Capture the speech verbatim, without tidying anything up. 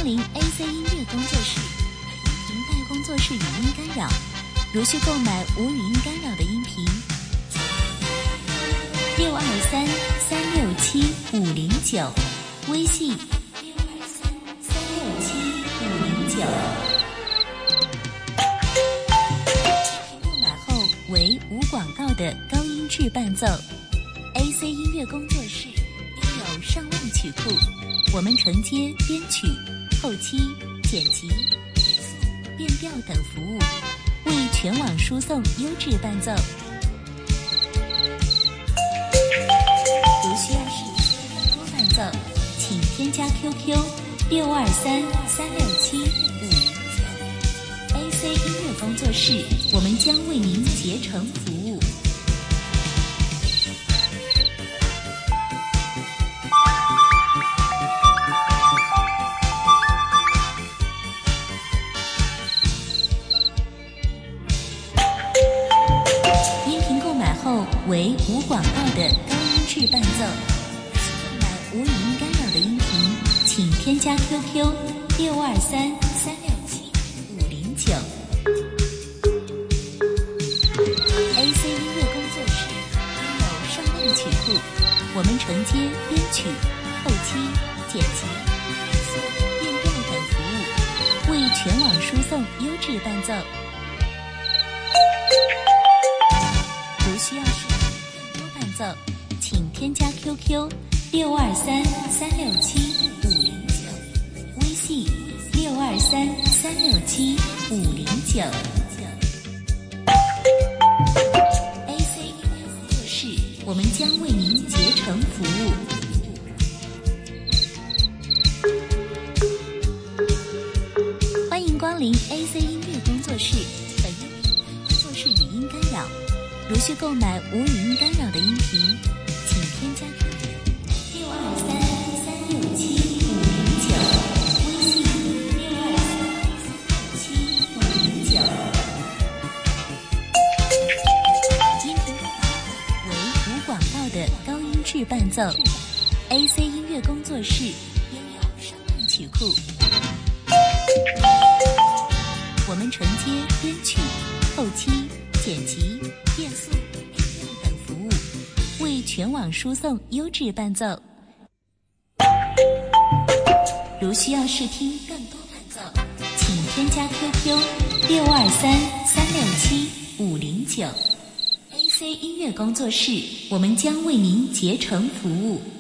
临 A C 音乐工作室，银带工作室语音干扰。如需购买无语音干扰的音频，六二三三六七五零九，微信六二三三六七五零九。购买后为无广告的高音质伴奏。A C 音乐工作室拥有上万曲库，我们承接编曲、后期、剪辑、变调等服务，为全网输送优质伴奏。如需要试更多伴奏，请添加 Q Q 六二三三六七五零九。A C 音乐工作室，我们将为您竭诚服务。后为无广告的高音质伴奏。购买无语音干扰的音频，请添加 Q Q 六二三三六七五零九。A C 音乐工作室拥有上万曲库，我们承接编曲、后期、剪辑、变调等服务，为全网输送优质伴奏。如需要试更多伴奏，请添加 Q Q 六二三三六七五零九，微信六二三三六七五零九。A C 音乐工作室，我们将为您竭诚服务。欢迎光临 A C 音乐工作室，本音频工作室语音干扰。如需购买无语音干扰的音频，请添加 Q Q 六二三三六七五零九，微信六二三三六七五零九。音频为无广告的高音质伴奏。A C 音乐工作室拥有上万曲库，我们承接编曲、后期、剪辑、变速、变调等服务，为全网输送优质伴奏。如需要试听更多伴奏，请添加 Q Q 六二三三六七五零九。A C 音乐工作室，我们将为您竭诚服务。